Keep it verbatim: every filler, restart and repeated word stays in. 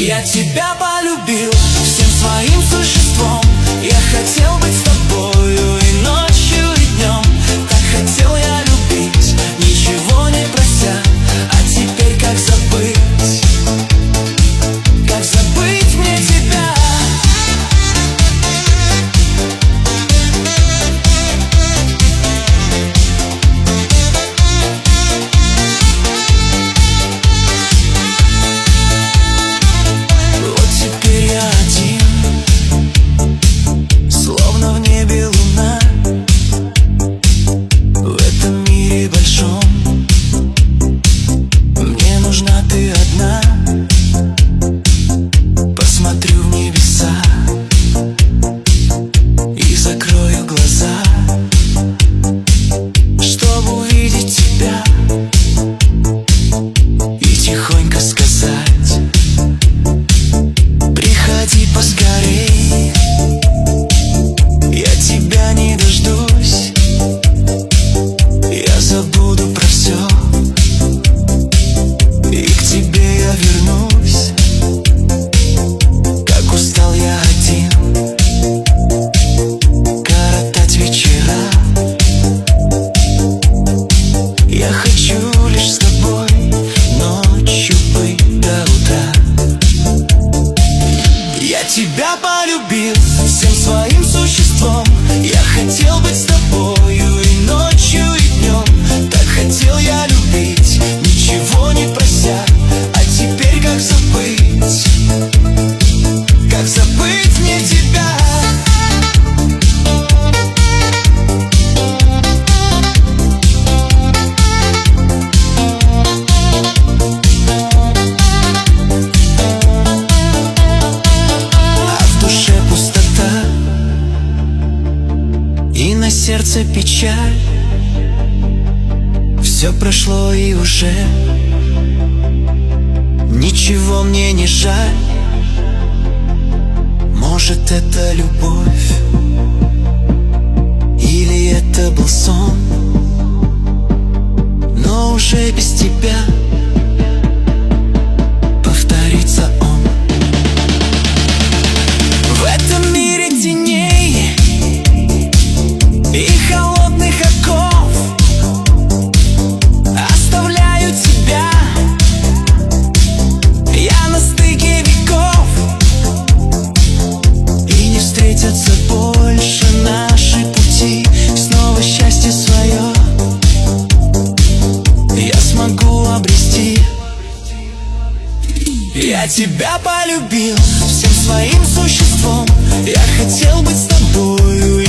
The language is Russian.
Я тебя полюбил всем своим существом. Я хотел быть с тобою и ночью, и днем. Так хотел я любить, ничего не прося. А теперь как забыть? Как забыть мне тебя? Вот теперь я один, словно в небе луна. В этом мире большом мне нужна ты одна. Посмотрю в небеса и закрою глаза, чтобы увидеть тебя и тихонько сказать: приходи поскорей, я тебя не дождусь. Я забуду про все и к тебе я вернусь. Как устал я один коротать вечера. Я хочу лишь с тобой ночью быть до утра. Я тебя полюбил всем своим существом. Я хотел быть с тобою и ночью, и днем. Так хотел я любить, ничего не прося. А теперь как забыть? Как забыть мне тебя? И на сердце печаль. Все прошло и уже ничего мне не жаль. Может, это любовь или это был сон, но уже без тебя повторится он. В этом мире теней и холодных оков оставляю тебя. Я на стыке веков, и не встретятся больше наши пути. Снова счастье свое я смогу обрести. Я тебя полюбил всем своим существом. Я хотел быть с тобою